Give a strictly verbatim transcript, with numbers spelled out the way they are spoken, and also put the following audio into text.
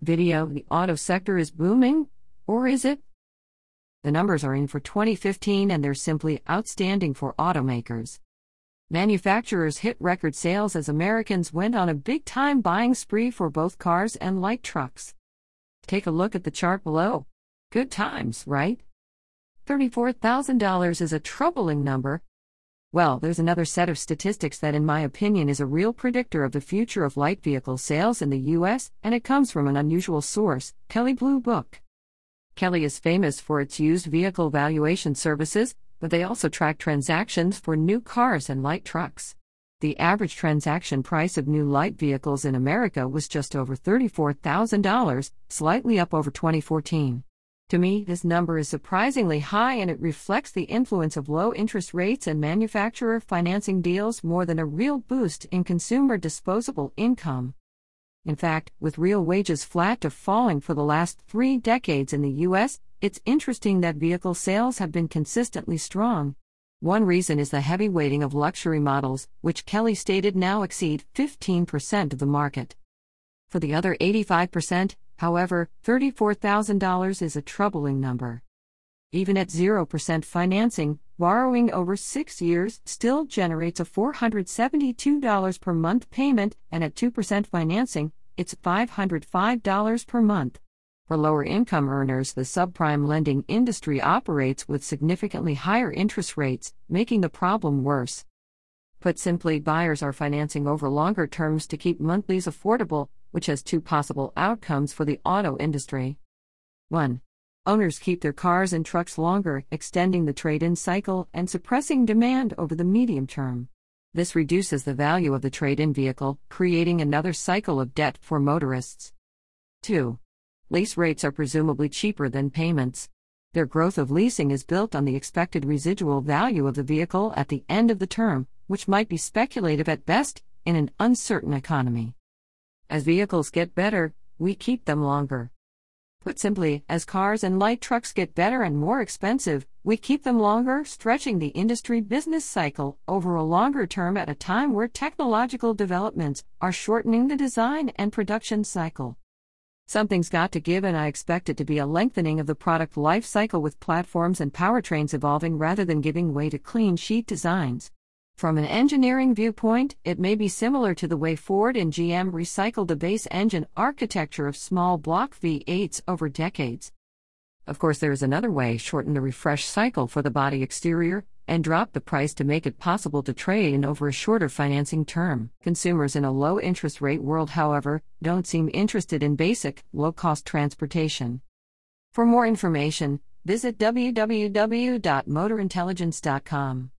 Video, the auto sector is booming? Or is it? The numbers are in for twenty fifteen and they're simply outstanding for automakers. Manufacturers hit record sales as Americans went on a big-time buying spree for both cars and light trucks. Take a look at the chart below. Good times, right? thirty-four thousand dollars is a troubling number. Well, there's another set of statistics that in my opinion is a real predictor of the future of light vehicle sales in the U S, and it comes from an unusual source, Kelley Blue Book. Kelley is famous for its used vehicle valuation services, but they also track transactions for new cars and light trucks. The average transaction price of new light vehicles in America was just over thirty-four thousand dollars, slightly up over twenty fourteen. To me, this number is surprisingly high and it reflects the influence of low interest rates and manufacturer financing deals more than a real boost in consumer disposable income. In fact, with real wages flat to falling for the last three decades in the U S, it's interesting that vehicle sales have been consistently strong. One reason is the heavy weighting of luxury models, which Kelley stated now exceed fifteen percent of the market. For the other eighty-five percent, however, thirty-four thousand dollars is a troubling number. Even at zero percent financing, borrowing over six years still generates a four hundred seventy-two dollars per month payment, and at two percent financing, it's five hundred five dollars per month. For lower income earners, the subprime lending industry operates with significantly higher interest rates, making the problem worse. Put simply, buyers are financing over longer terms to keep monthlies affordable, which has two possible outcomes for the auto industry. one. Owners keep their cars and trucks longer, extending the trade-in cycle and suppressing demand over the medium term. This reduces the value of the trade-in vehicle, creating another cycle of debt for motorists. two. Lease rates are presumably cheaper than payments. Their growth of leasing is built on the expected residual value of the vehicle at the end of the term, which might be speculative at best in an uncertain economy. As vehicles get better, we keep them longer. Put simply, as cars and light trucks get better and more expensive, we keep them longer, stretching the industry business cycle over a longer term at a time where technological developments are shortening the design and production cycle. Something's got to give, and I expect it to be a lengthening of the product life cycle with platforms and powertrains evolving rather than giving way to clean sheet designs. From an engineering viewpoint, it may be similar to the way Ford and G M recycled the base engine architecture of small block V eights over decades. Of course, there is another way: shorten the refresh cycle for the body exterior, and drop the price to make it possible to trade in over a shorter financing term. Consumers in a low interest rate world, however, don't seem interested in basic, low-cost transportation. For more information, visit w w w dot motor intelligence dot com.